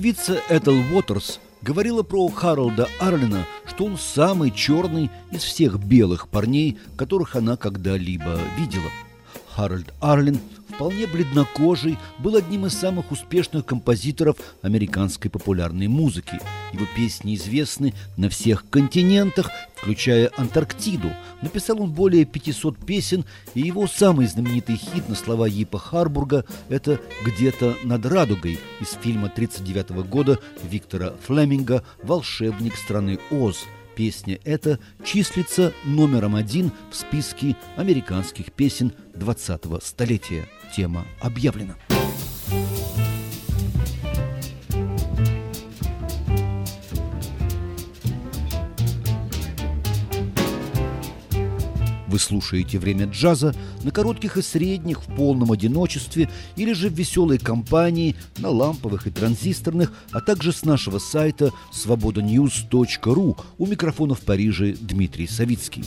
Певица Этел Уотерс говорила про Харолда Арлина, что он самый черный из всех белых парней, которых она когда-либо видела. Харольд Арлин, вполне бледнокожий, был одним из самых успешных композиторов американской популярной музыки. Его песни известны на всех континентах, включая Антарктиду. Написал он более 500 песен, и его самый знаменитый хит на слова Йипа Харбурга – это «Где-то над радугой» из фильма 1939 года Виктора Флеминга «Волшебник страны Оз». Песня эта числится номером 1 в списке американских песен 20-го столетия. Тема объявлена. Вы слушаете «Время джаза» на коротких и средних, в полном одиночестве или же в веселой компании, на ламповых и транзисторных, а также с нашего сайта svobodanews.ru. У микрофона в Париже Дмитрий Савицкий.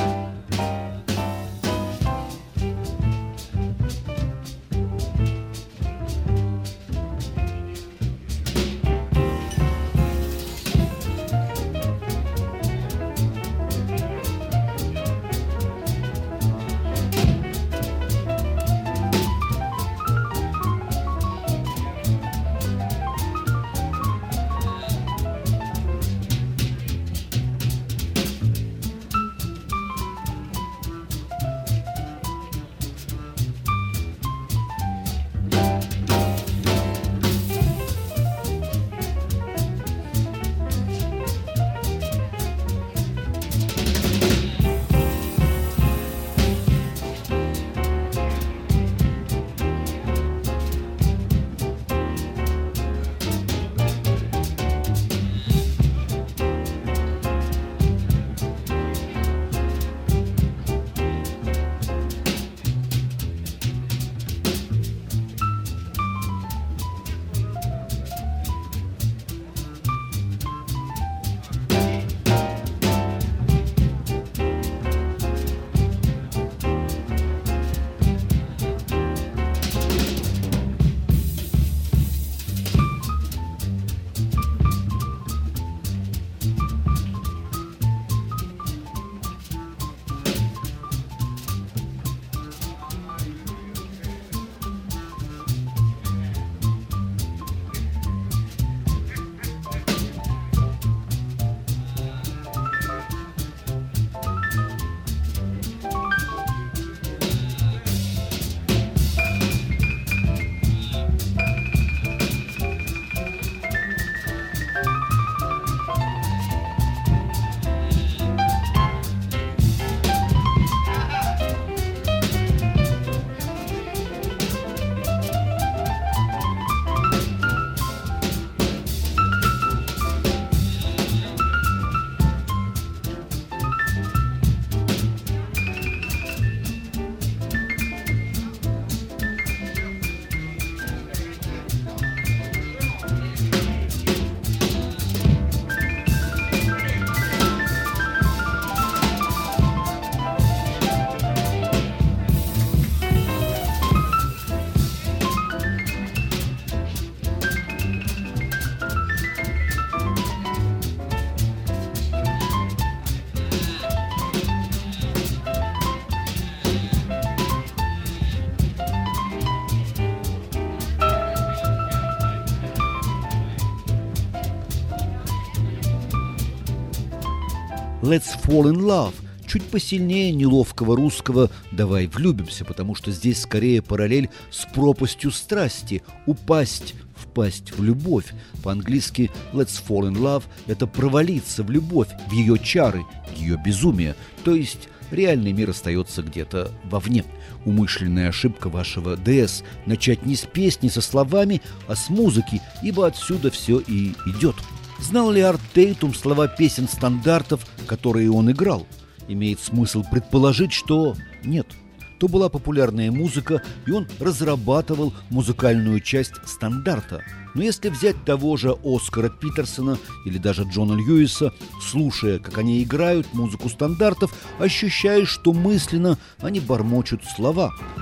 «Let's fall in love» чуть посильнее неловкого русского «давай влюбимся», потому что здесь скорее параллель с пропастью страсти – упасть, впасть в любовь. По-английски «let's fall in love» – это провалиться в любовь, в ее чары, ее безумие, то есть реальный мир остается где-то вовне. Умышленная ошибка вашего ДС – начать не с песни со словами, а с музыки, ибо отсюда все и идет. Знал ли Арт Тейтум слова песен стандартов, которые он играл? Имеет смысл предположить, что нет. То была популярная музыка, и он разрабатывал музыкальную часть стандарта. Но если взять того же Оскара Питерсона или даже Джона Льюиса, слушая, как они играют музыку стандартов, ощущаешь, что мысленно они бормочут слова.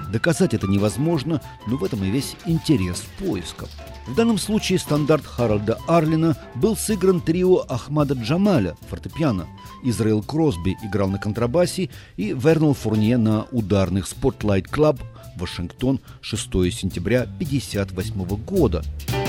Доказать это невозможно, но в этом и весь интерес поисков. В данном случае стандарт Харальда Арлина был сыгран трио Ахмада Джамаля, фортепиано, Израил Кросби играл на контрабасе и Вернал Фурнье на ударных Spotlight Club, Вашингтон, 6 сентября 1958 года.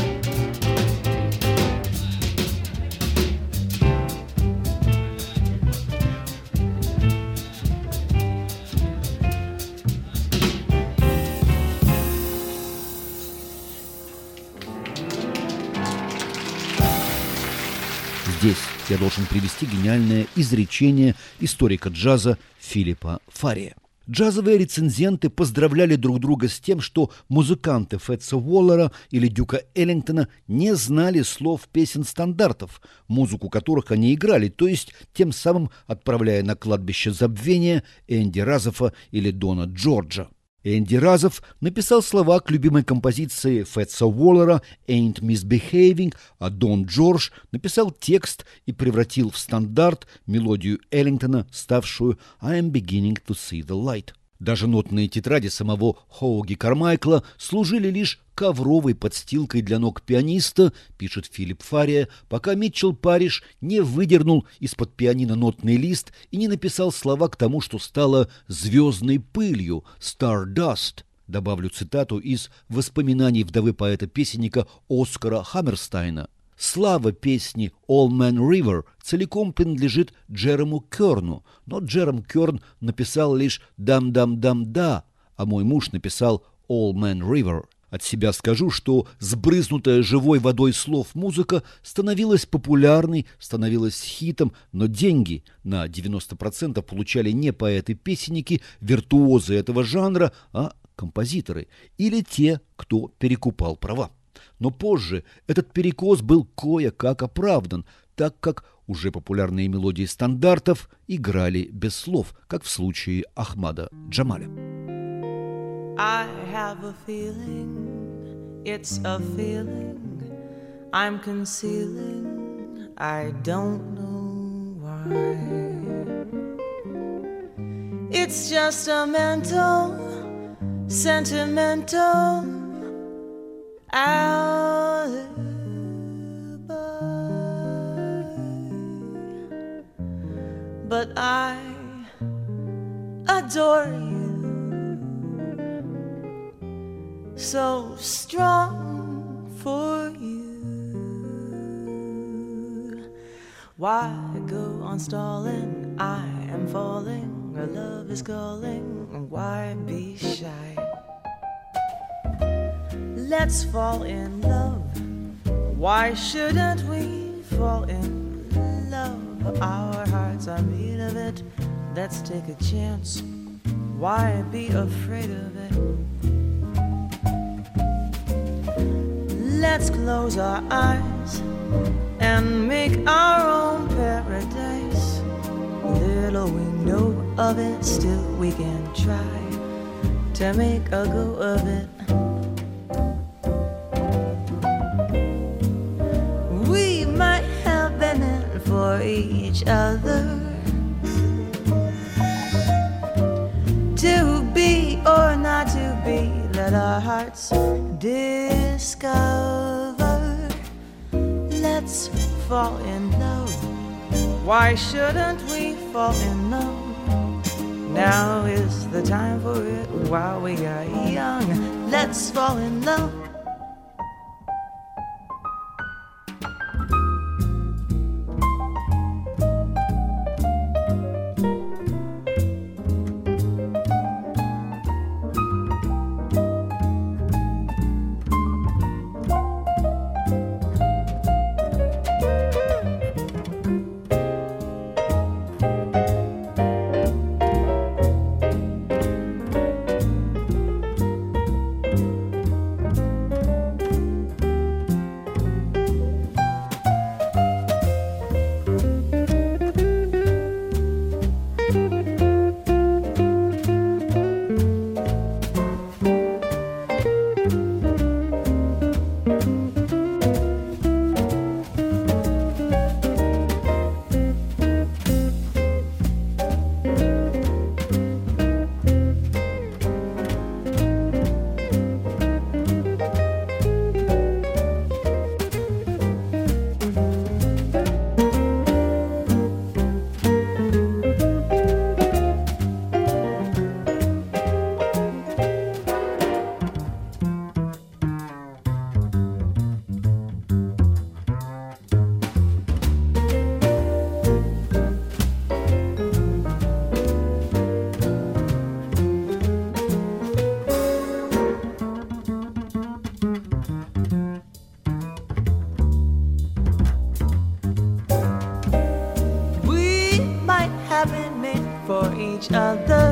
Здесь я должен привести гениальное изречение историка джаза Филиппа Фария. Джазовые рецензенты поздравляли друг друга с тем, что музыканты Фетса Уоллера или Дюка Эллингтона не знали слов песен стандартов, музыку которых они играли, то есть тем самым отправляя на кладбище забвения Энди Разофа или Дона Джорджа. Энди Разоф написал слова к любимой композиции Фетса Уоллера «Ain't Misbehaving», а Дон Джордж написал текст и превратил в стандарт мелодию Эллингтона, ставшую «I'm beginning to see the light». Даже нотные тетради самого Хоуги Кармайкла служили лишь ковровой подстилкой для ног пианиста, пишет Филипп Фария, пока Митчелл Париш не выдернул из-под пианино нотный лист и не написал слова к тому, что стало звездной пылью «Stardust». Добавлю цитату из воспоминаний вдовы поэта-песенника Оскара Хаммерстайна. Слава песни «All Man River» целиком принадлежит Джерому Керну, но Джером Керн написал лишь «Дам-дам-дам-да», а мой муж написал «All Man River». От себя скажу, что сбрызнутая живой водой слов музыка становилась популярной, становилась хитом, но деньги на 90% получали не поэты-песенники, виртуозы этого жанра, а композиторы или те, кто перекупал права. Но позже этот перекос был кое-как оправдан, так как уже популярные мелодии стандартов играли без слов, как в случае Ахмада Джамаля. I have a feeling, it's a feeling I'm concealing, I don't know why. It's just a mental, sentimental alibi. But I adore you, so strong for you. Why go on stalling? I am falling, our love is calling. Why be shy? Let's fall in love. Why shouldn't we fall in love? Our hearts are made of it. Let's take a chance. Why be afraid of it? Let's close our eyes and make our own paradise. Little we know of it, still we can try to make a go of it. We might have been in for each other, to be or not to be, let our hearts discover. Let's fall in love. Why shouldn't we fall in love? Now is the time for it while we are young. Let's fall in love. each other.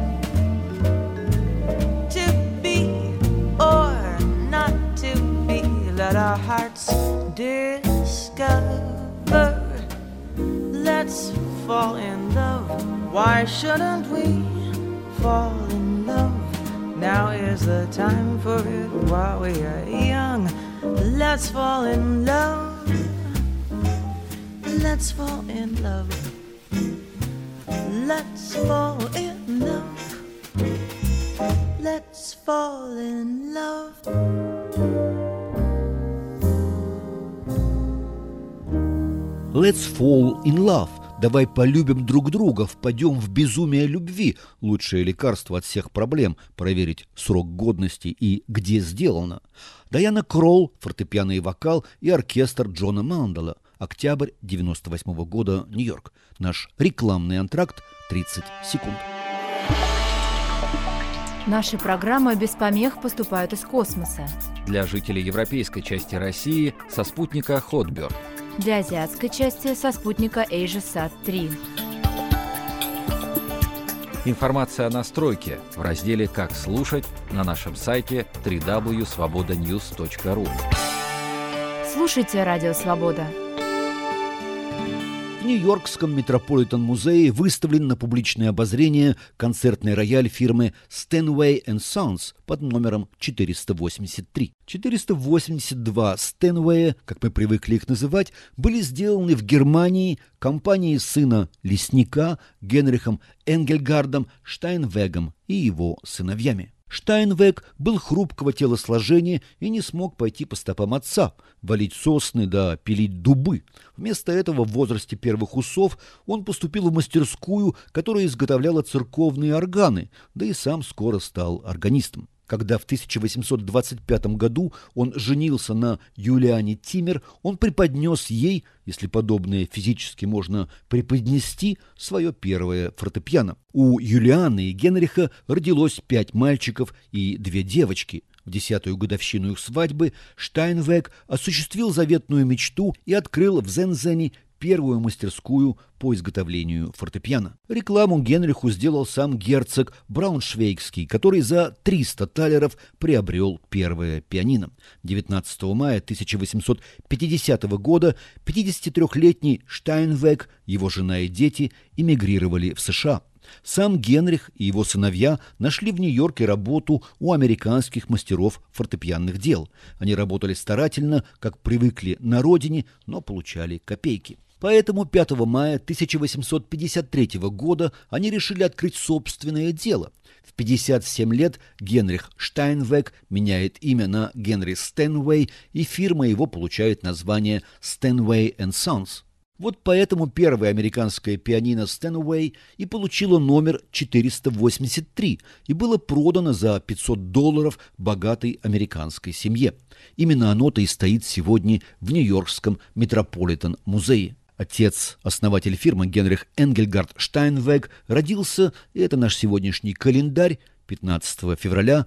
To be or not to be, let our hearts discover. Let's fall in love. Why shouldn't we fall in love? Now is the time for it while we are young. Let's fall in love. Let's fall in love. Let's fall in love. Let's fall in love. Let's fall in love. Давай полюбим друг друга, впадем в безумие любви. Лучшее лекарство от всех проблем – проверить срок годности и где сделано. Дайана Кролл, фортепиано и вокал, и оркестр Джона Мандела. Октябрь 98 года, Нью-Йорк. Наш рекламный антракт 30 секунд. Наши программы без помех поступают из космоса. Для жителей европейской части России со спутника Hotbird. Для азиатской части со спутника AsiaSat-3. Информация о настройке в разделе «Как слушать» на нашем сайте www.svobodanews.ru. Слушайте Радио Свобода. В Нью-Йоркском Метрополитен-музее выставлен на публичное обозрение концертный рояль фирмы Steinway & Sons под номером 483. 482 Steinway, как мы привыкли их называть, были сделаны в Германии компанией сына лесника Генрихом Энгельгардом Штайнвегом и его сыновьями. Штайнвег был хрупкого телосложения и не смог пойти по стопам отца, валить сосны да пилить дубы. Вместо этого в возрасте первых усов он поступил в мастерскую, которая изготовляла церковные органы, да и сам скоро стал органистом. Когда в 1825 году он женился на Юлиане Тиммер, он преподнес ей, если подобное физически можно преподнести, свое первое фортепиано. У Юлианы и Генриха родилось 5 мальчиков и 2 девочки. В 10-ю годовщину их свадьбы Штайнвег осуществил заветную мечту и открыл в Зензене первую мастерскую по изготовлению фортепиано. Рекламу Генриху сделал сам герцог Брауншвейгский, который за 300 талеров приобрел первое пианино. 19 мая 1850 года 53-летний Штайнвег, его жена и дети эмигрировали в США. Сам Генрих и его сыновья нашли в Нью-Йорке работу у американских мастеров фортепианных дел. Они работали старательно, как привыкли на родине, но получали копейки. Поэтому 5 мая 1853 года они решили открыть собственное дело. В 57 лет Генрих Штайнвег меняет имя на Генри Стэнвей, и фирма его получает название Steinway & Sons. Вот поэтому первое американское пианино Steinway и получило номер 483 и было продано за $500 богатой американской семье. Именно оно-то и стоит сегодня в Нью-Йоркском Метрополитен-музее. Отец, основатель фирмы Генрих Энгельгард Штайнвег, родился, и это наш сегодняшний календарь, 15 февраля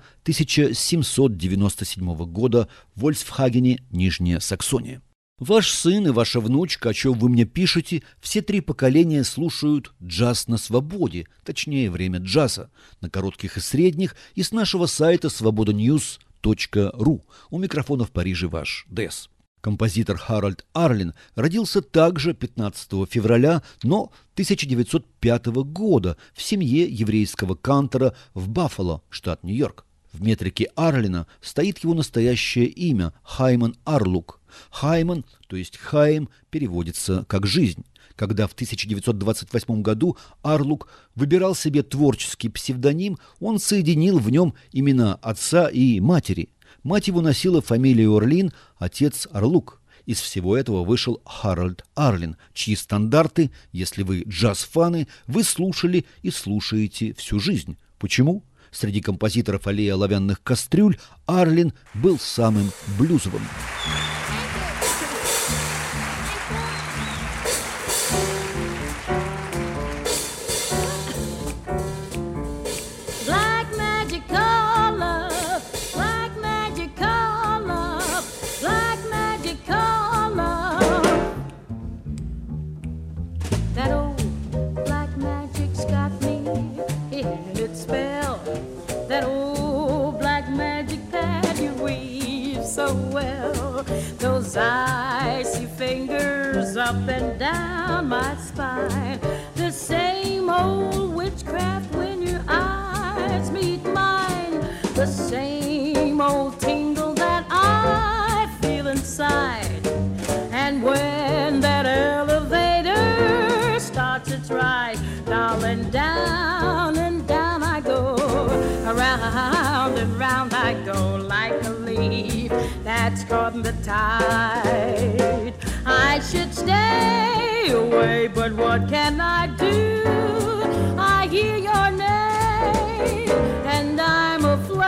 1797 года в Вольфсхагене, Нижняя Саксония. Ваш сын и ваша внучка, о чем вы мне пишете, все 3 поколения слушают джаз на свободе, точнее время джаза, на коротких и средних, и с нашего сайта svobodanews.ru. У микрофона в Париже ваш Дес. Композитор Харальд Арлин родился также 15 февраля, но 1905 года в семье еврейского кантора в Баффало, штат Нью-Йорк. В метрике Арлина стоит его настоящее имя – Хайман Арлук. Хайман, то есть Хайм, переводится как «жизнь». Когда в 1928 году Арлук выбирал себе творческий псевдоним, он соединил в нем имена отца и матери. Мать его носила фамилию Орлин, отец Арлук. Из всего этого вышел Харальд Арлин, чьи стандарты, если вы джаз-фаны, вы слушали и слушаете всю жизнь. Почему? Среди композиторов аллеи оловянных кастрюль Арлин был самым блюзовым. That old black magic's got me my spine. The same old witchcraft when your eyes meet mine. The same old tingle that I feel inside. And when that elevator starts its ride, darling, down and down I go. Around and round I go like a leaf that's caught in the tide. I should stay away, but what can I do? I hear your name, and I'm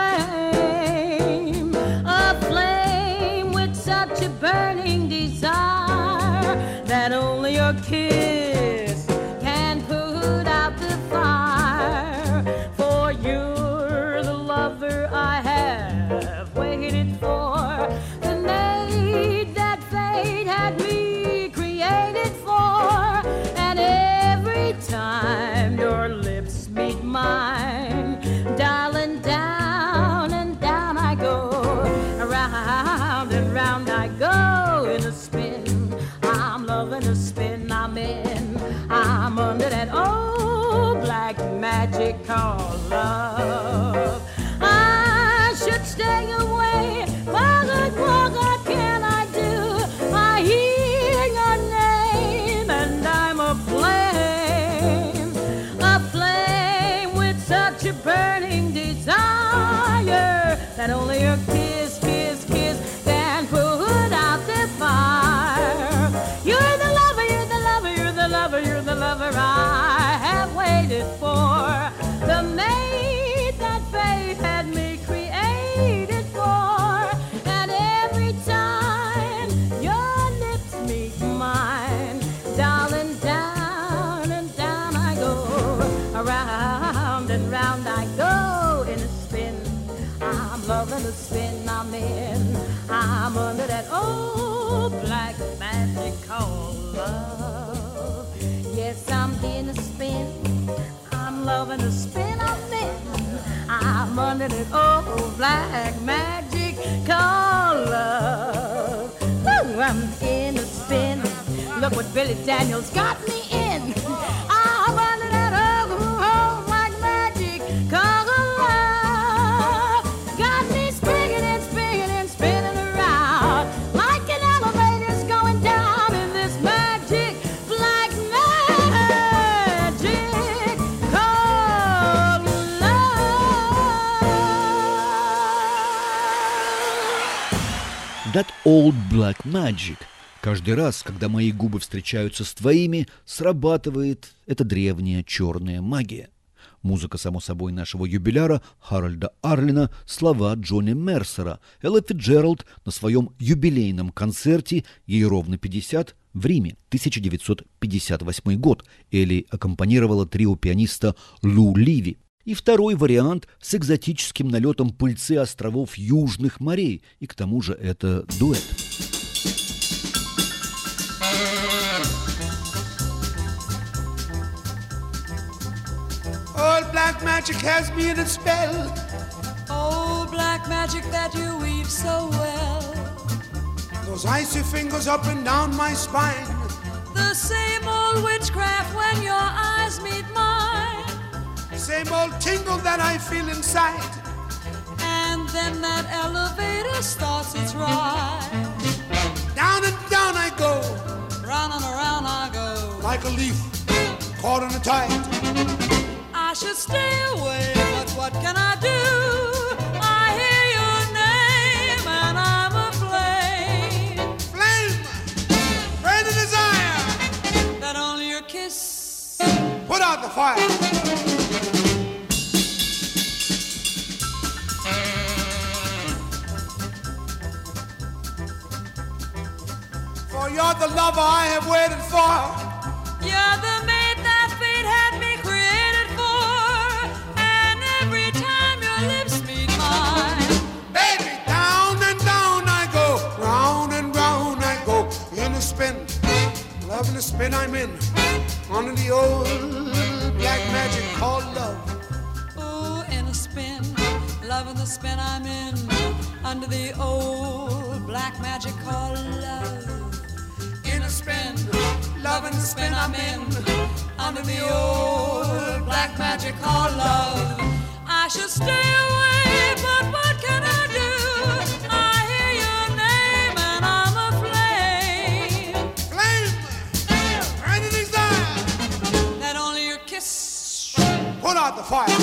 a flame with such a burning desire that only your kiss can put out the fire. For you're the lover I have waited for, the maid that fate had me created for. And every time your lips meet mine, darling, down and down I go. Around and round I go in a spin. I'm loving the spin I'm in. I'm under that old black magic called love. I should stay away, but what can I do? I hear your name, and I'm a flame with such a burning desire that only your kiss can put out the fire. You're the lover, you're the lover, you're the lover, you're the lover I have waited for, the maid that fate had me created for. And every time your lips meet mine, darling, down and down I go. Around and round I go in a spin. I'm loving the spin I'm in. I'm under that old black magic called love. Yes, I'm in a spin. I'm loving the spin I'm in. I'm under that old black magic called love. Ooh, I'm in a spin. Look what Billy Daniels got me in. I'm under that old black magic called love. Got me spinning and spinning and spinning around like an elevator's going down in this magic black magic called love. That old black magic. Каждый раз, когда мои губы встречаются с твоими, срабатывает эта древняя черная магия. Музыка, само собой, нашего юбиляра Харольда Арлина, слова Джонни Мерсера. Элла Фицджеральд на своем юбилейном концерте, ей ровно 50, в Риме, 1958 год. Элли аккомпанировала трио пианиста Лу Ливи. И второй вариант с экзотическим налетом пыльцы островов Южных морей. И к тому же это дуэт. Old black magic has me in a spell. Oh, black magic that you weave so well. Those icy fingers up and down my spine. The same old witchcraft when your eyes meet mine. Same old tingle that I feel inside. And then that elevator starts its ride. Down and down I go, Round and around I go. like a leaf caught in a tide. I should stay away, but what can I do? I hear your name and I'm a flame. Flame, burn and desire, That only your kiss put out the fire. For you're the lover I have waited for. You're the maid that fate had me created for. And every time your lips meet mine, Baby, down and down I go, round and round I go, in a spin, loving the spin I'm in, under the old black magic called love. ooh, in a spin, loving the spin I'm in, under the old black magic called love. In a spin, loving the spin I'm in, under the old black magic called love. I should stay away, but what can I do? I hear your name and I'm aflame. Flame, burning desire, That only your kiss. put out the fire.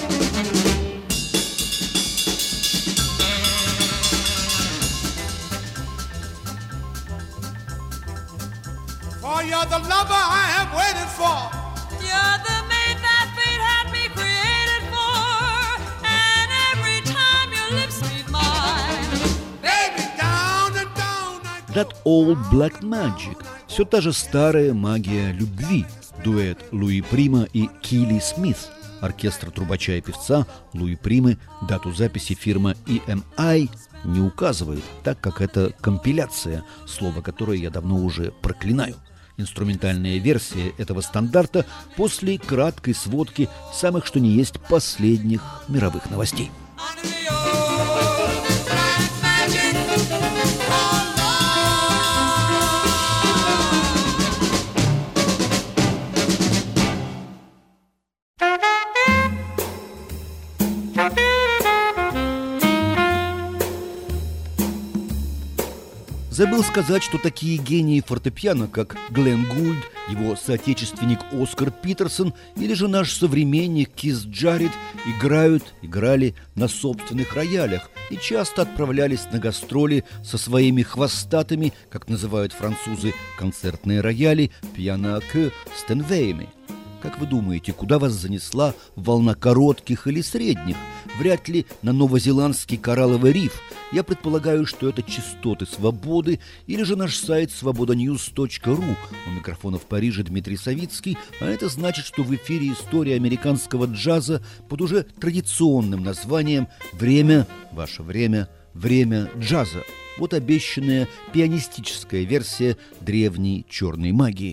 For you're the lover I have waited for. You're the mate that fate had me created for. And every time your lips meet mine, Baby, down and down I go. That Old Black Magic. Все та же старая магия любви. Дуэт Луи Прима и Килли Смит. Оркестр трубача и певца Луи Примы. Дату записи фирма EMI не указывает, так как это компиляция, слово которое я давно уже проклинаю. Инструментальная версия этого стандарта после краткой сводки самых что ни есть последних мировых новостей. under the old black magic called Забыл сказать, что такие гении фортепиано, как Глен Гульд, его соотечественник Оскар Питерсон или же наш современник Кис Джаред играли на собственных роялях и часто отправлялись на гастроли со своими хвостатыми, как называют французы, концертные рояли пиано-к Стенвеями. Как вы думаете, куда вас занесла волна коротких или средних? Вряд ли на новозеландский коралловый риф. Я предполагаю, что это частоты свободы или же наш сайт svobodanews.ru. У микрофона в Париже Дмитрий Савицкий, а это значит, что в эфире история американского джаза под уже традиционным названием «Время, ваше время, время джаза». Вот обещанная пианистическая версия древней черной магии.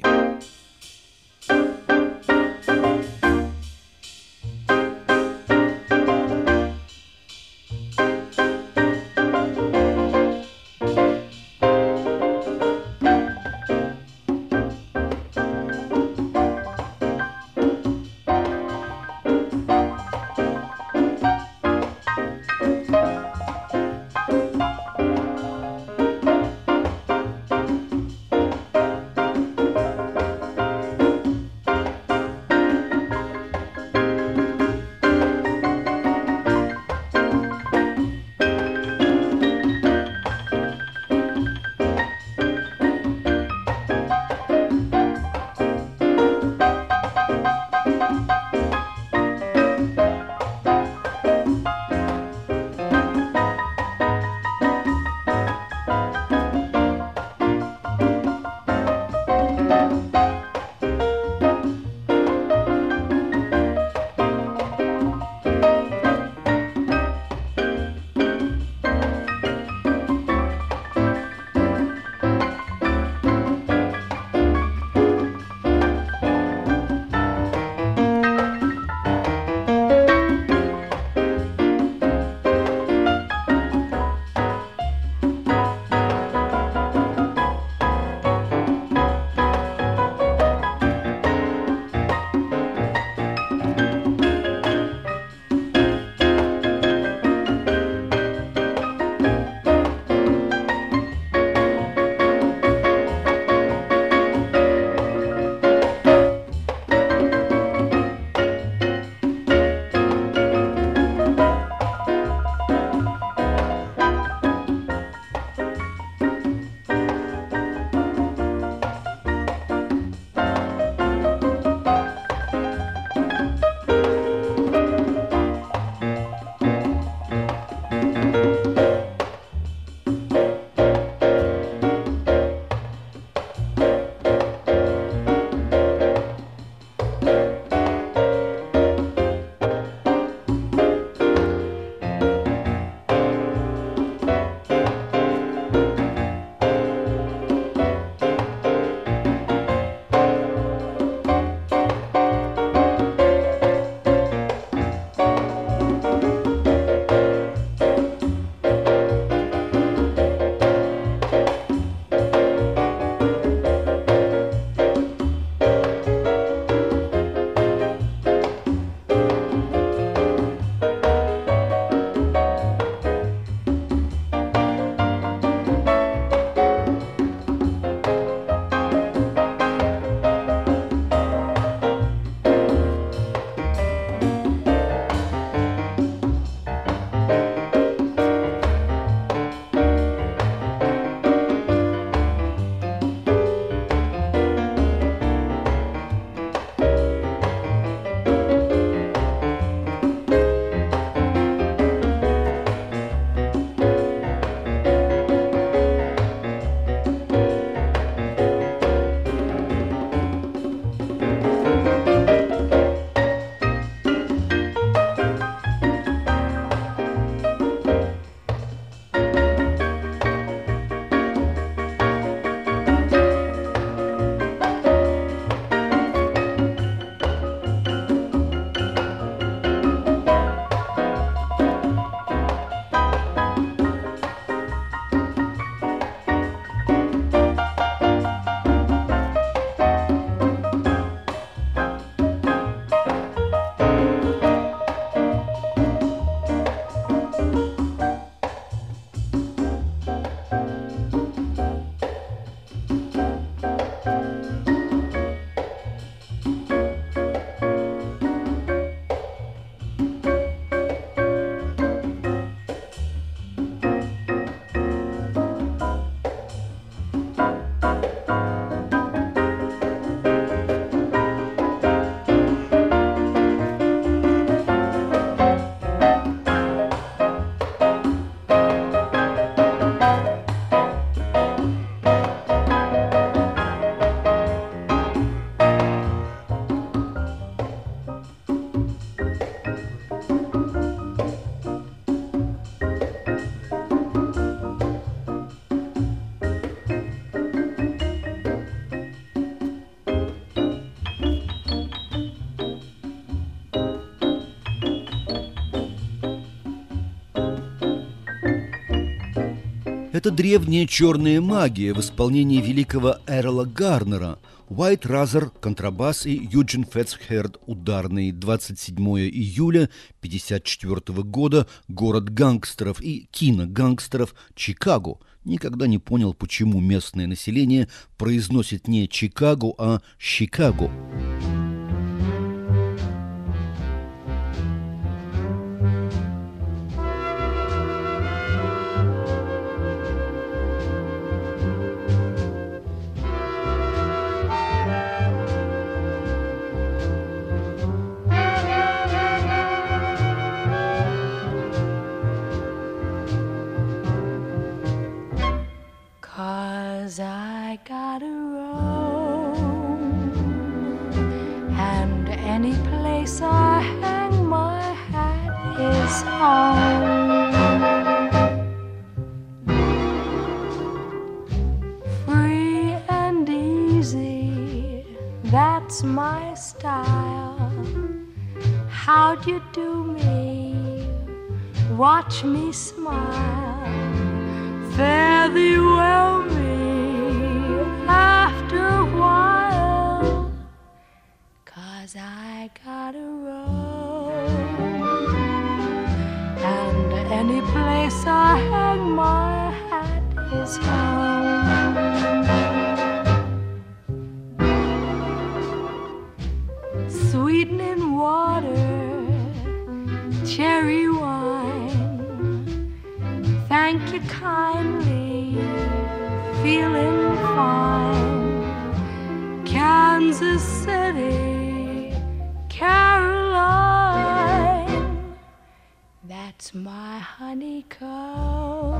Это древняя черная магия в исполнении великого Эрла Гарнера. Уайт Разер – контрабас и Юджин Фетцхерд – ударный. 27 июля 1954 года. Город гангстеров и киногангстеров Чикаго. Никогда не понял, почему местное население произносит не Чикаго, а Чикаго. I gotta roam, and any place I hang my hat is home. Free and easy, that's my style. How'd you do me? Watch me smile. Fare thee well, after a while, 'cause I gotta roam, and any place I hang my hat is home. Sweetening water, cherry wine, thank you kindly, feeling fine. Kansas City, Caroline, that's my honeycomb.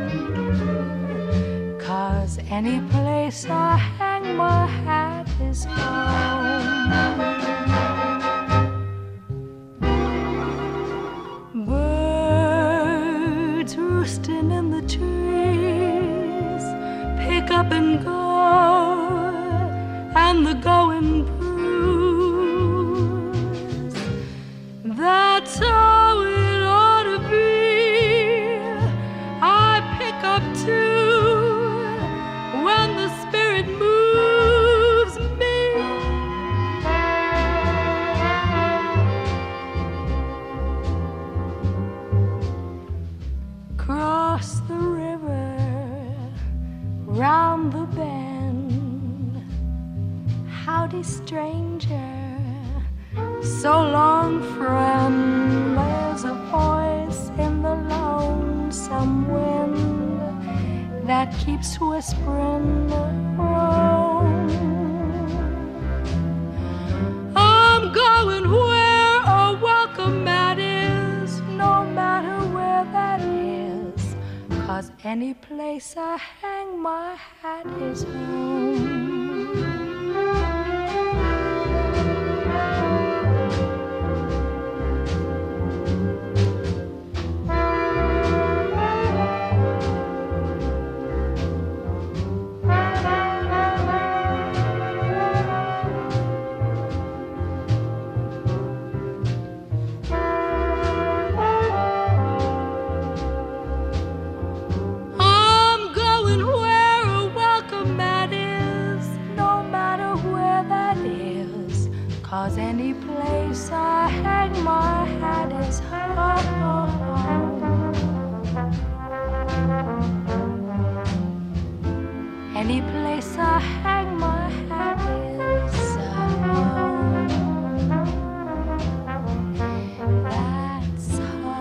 'Cause any place I hang my hat is home. Birds roosting in the trees, pick up and go, and the going proves that's how it ought to be. I pick up too when the spirit moves me. Cross the river, round the bend, howdy stranger, so long friend. There's a voice in the lonesome wind that keeps whispering, Rome. I'm going where a welcome mat is, no matter where that is, 'cause any place I hang my hat is home. Cause any place I hang my hat is home. Any place I hang my hat is home. That's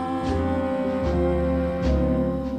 home.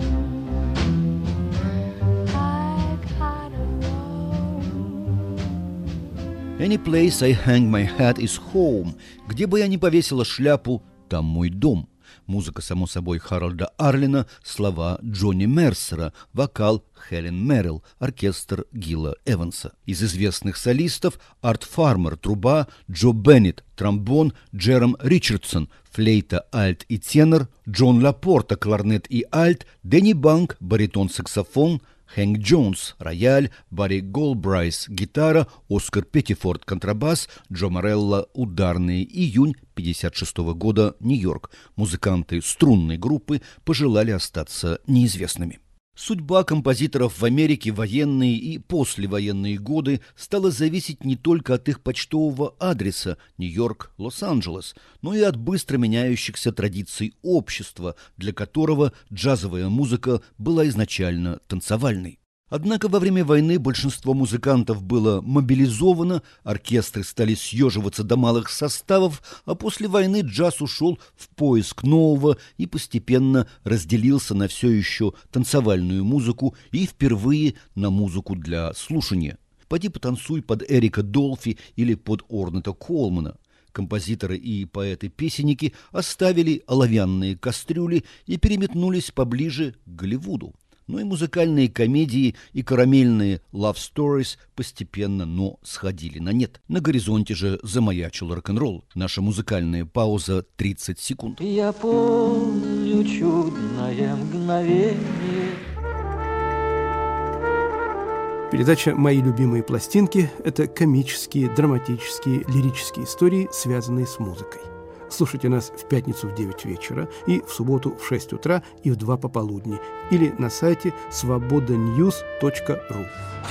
I gotta roam. Any place I hang my hat is home. Где бы я ни повесила шляпу, там мой дом. Музыка, само собой, Харольда Арлина, слова Джонни Мерсера, вокал Хелен Меррилл, оркестр Гила Эванса. Из известных солистов Арт Фармер, труба, Джо Беннет, тромбон, Джером Ричардсон, флейта, альт и тенор, Джон Лапорта, кларнет и альт, Дэнни Банк, баритон-саксофон, Хэнк Джонс, рояль, Барри Голбрайс, гитара, Оскар Петтифорд, контрабас, Джо Морелло, ударные. Июнь 1956 года, Нью-Йорк. Музыканты струнной группы пожелали остаться неизвестными. Судьба композиторов в Америке в военные и послевоенные годы стала зависеть не только от их почтового адреса Нью-Йорк, Лос-Анджелес, но и от быстро меняющихся традиций общества, для которого джазовая музыка была изначально танцевальной. Однако во время войны большинство музыкантов было мобилизовано, оркестры стали съеживаться до малых составов, а после войны джаз ушел в поиск нового и постепенно разделился на все еще танцевальную музыку и впервые на музыку для слушания. Поди потанцуй под Эрика Долфи или под Орнета Колмана. Композиторы и поэты-песенники оставили оловянные кастрюли и переметнулись поближе к Голливуду. Но и музыкальные комедии и карамельные love stories постепенно, но сходили на нет. На горизонте же замаячил рок-н-ролл. Наша музыкальная пауза 30 секунд. Я помню чудное мгновение. Передача «Мои любимые пластинки» – это комические, драматические, лирические истории, связанные с музыкой. Слушайте нас в пятницу в 9 вечера и в субботу в 6 утра и в 2 пополудни или на сайте svobodanews.ru.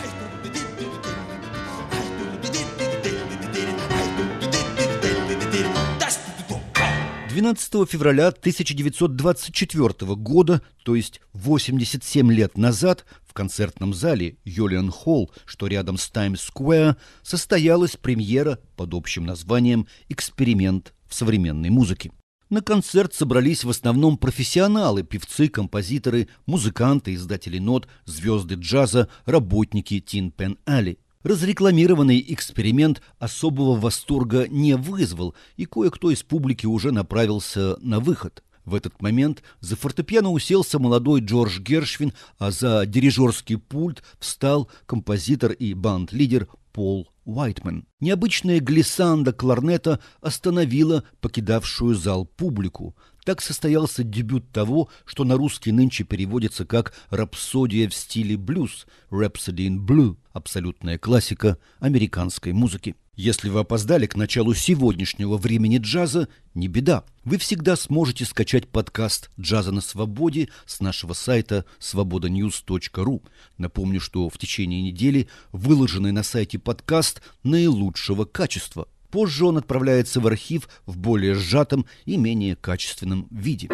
12 февраля 1924 года, то есть 87 лет назад, в концертном зале Юлиан Холл, что рядом с Таймс-сквер, состоялась премьера под общим названием «Эксперимент в современной музыке». На концерт собрались в основном профессионалы, певцы, композиторы, музыканты, издатели нот, звезды джаза, работники Tin Pan Alley. Разрекламированный эксперимент особого восторга не вызвал, и кое-кто из публики уже направился на выход. В этот момент за фортепиано уселся молодой Джордж Гершвин, а за дирижерский пульт встал композитор и банд-лидер Пол Уайтман. Необычная глиссанда кларнета остановила покидавшую зал публику. Так состоялся дебют того, что на русский нынче переводится как «рапсодия в стиле блюз» – «Rhapsody in Blue» – абсолютная классика американской музыки. Если вы опоздали к началу сегодняшнего времени джаза, не беда. Вы всегда сможете скачать подкаст «Джаза на свободе» с нашего сайта svobodanews.ru. Напомню, что в течение недели выложенный на сайте подкаст наилучшего качества. Позже он отправляется в архив в более сжатом и менее качественном виде.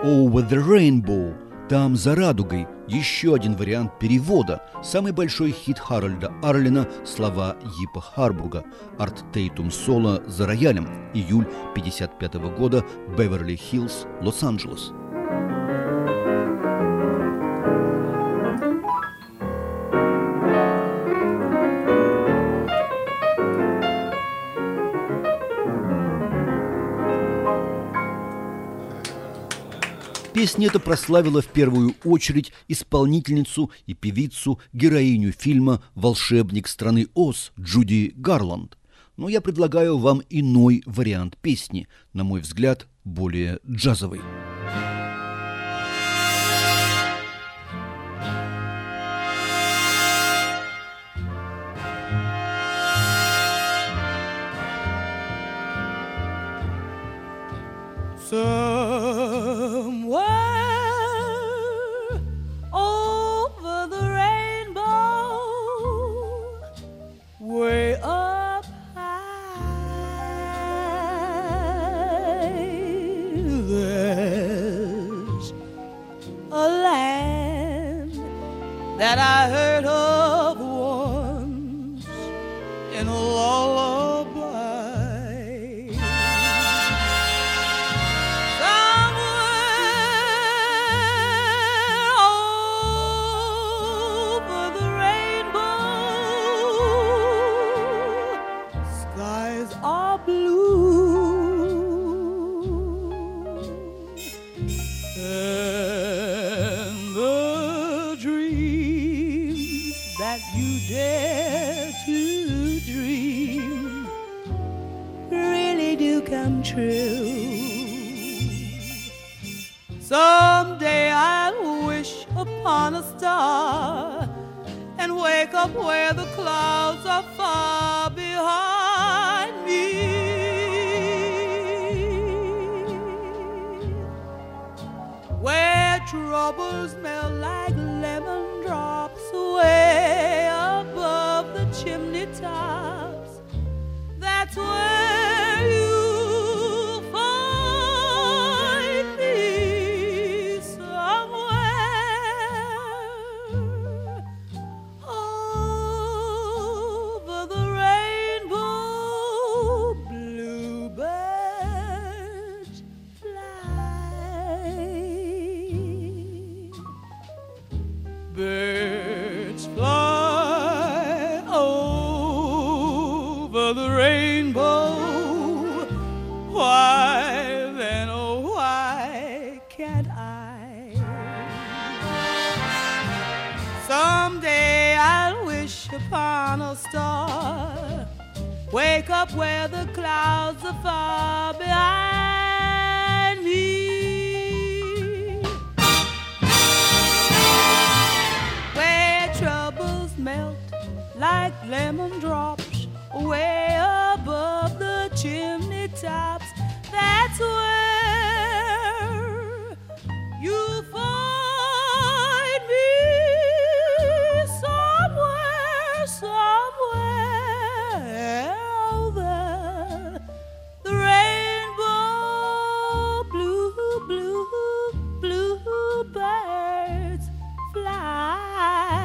Over the Rainbow, там за радугой, еще один вариант перевода. Самый большой хит Харольда Арлина, слова Йипа Харбурга. Арт Тейтум соло за роялем. Июль 1955 года, Беверли-Хиллз, Лос-Анджелес. Песня эта прославила в первую очередь исполнительницу и певицу, героиню фильма «Волшебник страны Оз» Джуди Гарланд. Но я предлагаю вам иной вариант песни, на мой взгляд, более джазовый. Somewhere over the rainbow, way up high, there's a land that I heard of once in a lullaby. Come true. Someday I'll wish upon a star and wake up where the clouds are far behind me, where troubles melt like lemon drops way above the chimney tops. That's where you birds fly over the rainbow. Why then, oh why can't I? Someday I'll wish upon a star, wake up where the clouds are far behind me, melt like lemon drops way above the chimney tops. That's where you find me, somewhere, somewhere over the rainbow. Blue, blue, blue birds fly.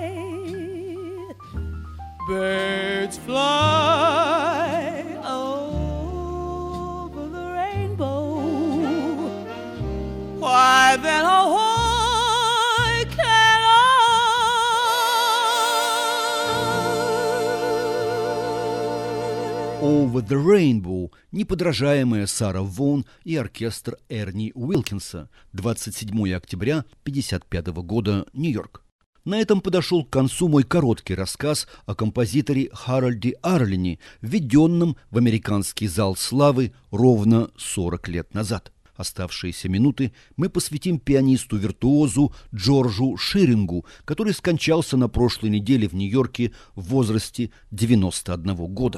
Birds fly over the rainbow. Why then, oh, why can't I? Over the Rainbow, неподражаемая Сара Вон и оркестр Эрни Уилкинса, 27 октября 1955 года, Нью-Йорк. На этом подошел к концу мой короткий рассказ о композиторе Харольде Арлине, введенном в американский зал славы ровно 40 лет назад. Оставшиеся минуты мы посвятим пианисту-виртуозу Джорджу Ширингу, который скончался на прошлой неделе в Нью-Йорке в возрасте 91 года.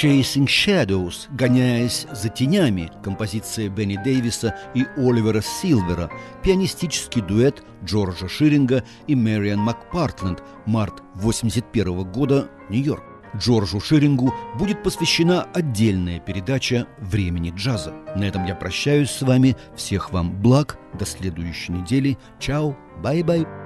Chasing Shadows, гоняясь за тенями, композиция Бенни Дэвиса и Оливера Силвера, пианистический дуэт Джорджа Ширинга и Мэриан МакПартленд, март 1981 года, Нью-Йорк. Джорджу Ширингу будет посвящена отдельная передача «Времени джаза». На этом я прощаюсь с вами. Всех вам благ. До следующей недели. Чао. Бай-бай.